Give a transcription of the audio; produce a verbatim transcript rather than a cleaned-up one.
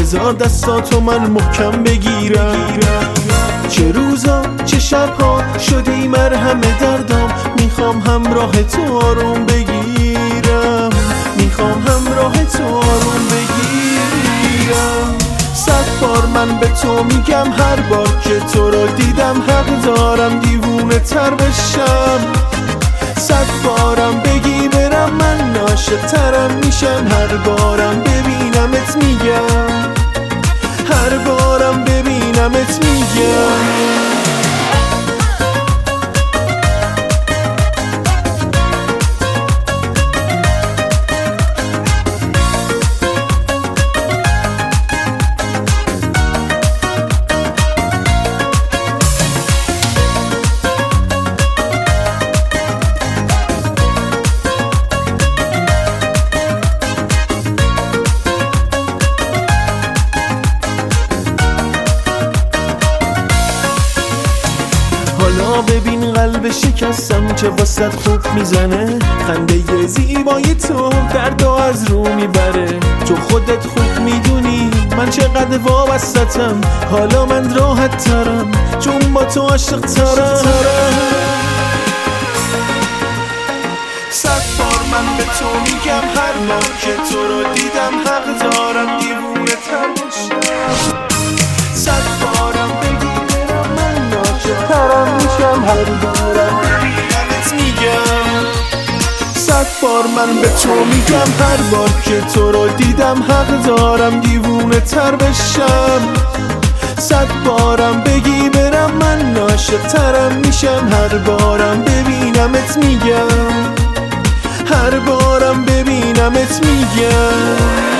بذار دستاتو من محکم بگیرم. چه روزا چه شبها شدی مرهم دردام، میخوام همراه تو آروم بگیرم، میخوام همراه تو آروم بگیرم. صد بار من به تو میگم هر بار که تو رو دیدم حق دارم دیوونه تر بشم. صد بارم بگی برم من عاشق ترم میشم، هر بارم ببینمت میگم، هر بارم ببینمت میگم. حالا ببین قلب شکستم چه واسط خوب میزنه، خنده زیبای تو دردو از رو میبره. تو خودت خوب میدونی من چقدر وابستم، حالا من راحت ترم چون با تو عاشق ترم. صد بار من به تو میگم هر بار که تو رو دیدم حق دارم دیوونه تر بشم. صد بارم بگی برم من عاشق ترم میشم، هر بارم ببینمت میگم. صد بار من به تو میگم هر بار که تو رو دیدم حق دارم دیوونه تر بشم. صد بارم بگی برم من عاشق ترم میشم، هر بارم ببینمت میگم، هر بارم ببینمت میگم.